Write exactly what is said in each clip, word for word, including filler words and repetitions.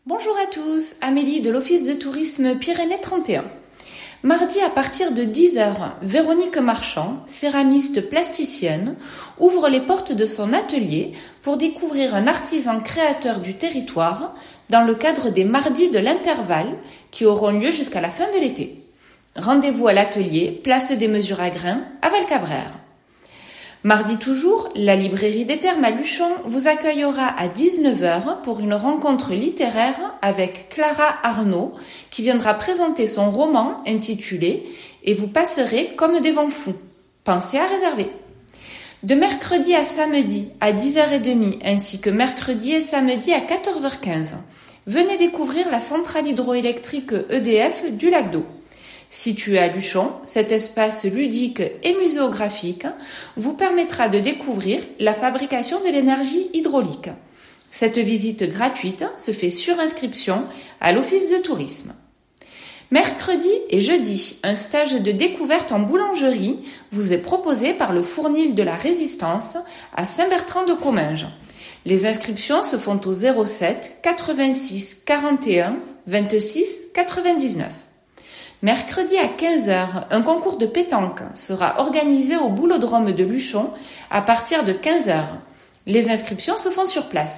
Bonjour à tous, Amélie de l'Office de tourisme Pyrénées trente et un. Mardi à partir de dix heures, Véronique Marchand, céramiste plasticienne, ouvre les portes de son atelier pour découvrir un artisan créateur du territoire dans le cadre des Mardis de l'Intervalle qui auront lieu jusqu'à la fin de l'été. Rendez-vous à l'atelier, place des Mesures à Grains, à Valcabrère. Mardi toujours, la librairie des Thermes à Luchon vous accueillera à dix-neuf heures pour une rencontre littéraire avec Clara Arnaud qui viendra présenter son roman intitulé « Et vous passerez comme des vents fous ». Pensez à réserver. De mercredi à samedi à dix heures trente ainsi que mercredi et samedi à quatorze heures quinze, venez découvrir la centrale hydroélectrique E D F du Lac d'Eau. Situé à Luchon, cet espace ludique et muséographique vous permettra de découvrir la fabrication de l'énergie hydraulique. Cette visite gratuite se fait sur inscription à l'Office de tourisme. Mercredi et jeudi, un stage de découverte en boulangerie vous est proposé par le Fournil de la Résistance à Saint-Bertrand-de-Comminges. Les inscriptions se font au zéro sept quatre-vingt-six quarante et un vingt-six quatre-vingt-dix-neuf. Mercredi à quinze heures, un concours de pétanque sera organisé au Boulodrome de Luchon à partir de quinze heures. Les inscriptions se font sur place.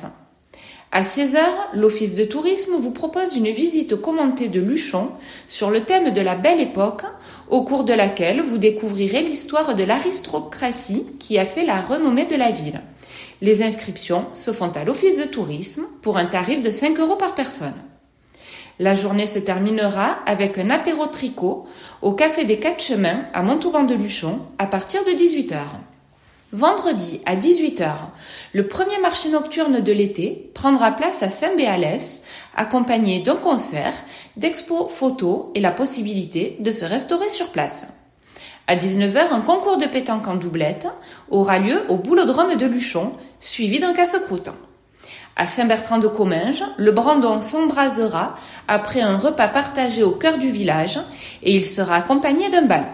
À seize heures, l'Office de tourisme vous propose une visite commentée de Luchon sur le thème de la Belle Époque, au cours de laquelle vous découvrirez l'histoire de l'aristocratie qui a fait la renommée de la ville. Les inscriptions se font à l'Office de tourisme pour un tarif de cinq euros par personne. La journée se terminera avec un apéro tricot au Café des Quatre Chemins à Montauban de Luchon à partir de dix-huit heures. Vendredi à dix-huit heures, le premier marché nocturne de l'été prendra place à Saint-Béalès, accompagné d'un concert, d'expos photos et la possibilité de se restaurer sur place. À dix-neuf heures, un concours de pétanque en doublette aura lieu au Boulodrome de Luchon, suivi d'un casse-croûte. À Saint-Bertrand-de-Comminges, le brandon s'embrasera après un repas partagé au cœur du village et il sera accompagné d'un bal.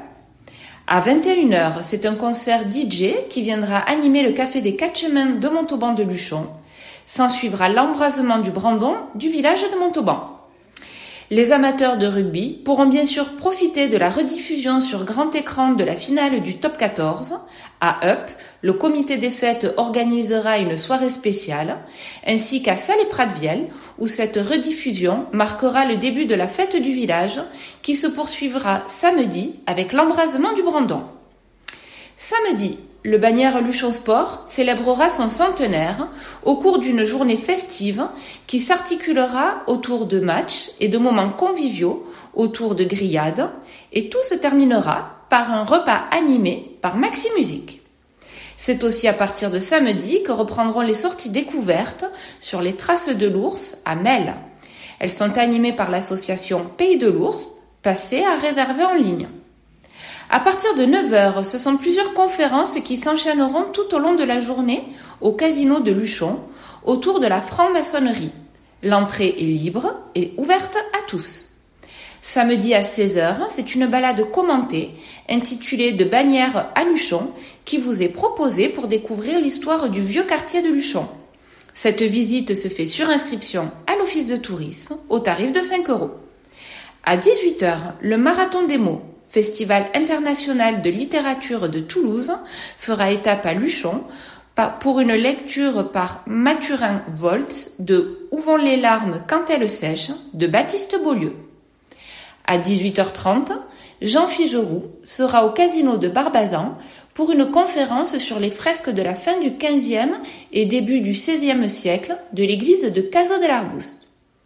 À vingt et une heures, c'est un concert D J qui viendra animer le Café des Quatre Chemins de Montauban de Luchon. S'ensuivra l'embrasement du brandon du village de Montauban. Les amateurs de rugby pourront bien sûr profiter de la rediffusion sur grand écran de la finale du Top quatorze. À Up, le comité des fêtes organisera une soirée spéciale, ainsi qu'à Salé-Pratviel, où cette rediffusion marquera le début de la fête du village, qui se poursuivra samedi avec l'embrasement du brandon. Samedi, le Bagnères Luchon Sport célébrera son centenaire au cours d'une journée festive qui s'articulera autour de matchs et de moments conviviaux, autour de grillades, et tout se terminera par un repas animé par Maxi Musique. C'est aussi à partir de samedi que reprendront les sorties découvertes sur les traces de l'ours à Melle. Elles sont animées par l'association Pays de l'Ours, passées à réserver en ligne. À partir de neuf heures, ce sont plusieurs conférences qui s'enchaîneront tout au long de la journée au casino de Luchon, autour de la franc-maçonnerie. L'entrée est libre et ouverte à tous. Samedi à seize heures, c'est une balade commentée intitulée De Bagnères à Luchon qui vous est proposée pour découvrir l'histoire du vieux quartier de Luchon. Cette visite se fait sur inscription à l'Office de tourisme au tarif de cinq euros. À dix-huit heures, le Marathon des mots, Festival international de littérature de Toulouse, fera étape à Luchon pour une lecture par Mathurin Voltz de Où vont les larmes quand elles sèchent de Baptiste Beaulieu. À dix-huit heures trente, Jean Figeroux sera au casino de Barbazan pour une conférence sur les fresques de la fin du quinzième et début du seizième siècle de l'église de Cazaux de l'Arbouste.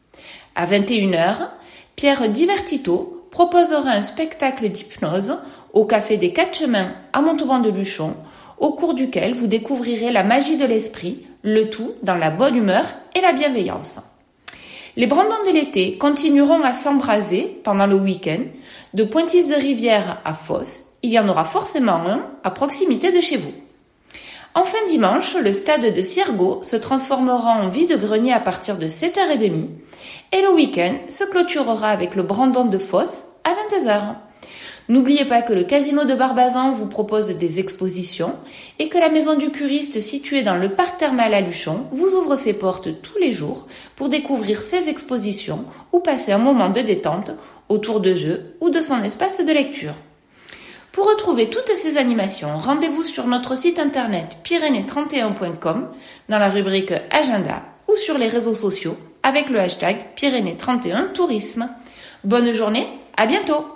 À vingt et une heures, Pierre Divertito proposera un spectacle d'hypnose au Café des Quatre Chemins à Montauban de Luchon, au cours duquel vous découvrirez la magie de l'esprit, le tout dans la bonne humeur et la bienveillance. Les brandons de l'été continueront à s'embraser pendant le week-end. De Pointis-de-Rivière à Fosse, il y en aura forcément un à proximité de chez vous. Enfin dimanche, le stade de Ciergo se transformera en vide-grenier à partir de sept heures trente et le week-end se clôturera avec le brandon de Fosse à vingt-deux heures. N'oubliez pas que le Casino de Barbazan vous propose des expositions et que la Maison du Curiste, située dans le parc thermal à Luchon, vous ouvre ses portes tous les jours pour découvrir ses expositions ou passer un moment de détente autour de jeux ou de son espace de lecture. Pour retrouver toutes ces animations, rendez-vous sur notre site internet pyrénées trente et un point com dans la rubrique Agenda ou sur les réseaux sociaux avec le hashtag Pyrénées trente et un Tourisme. Bonne journée, à bientôt!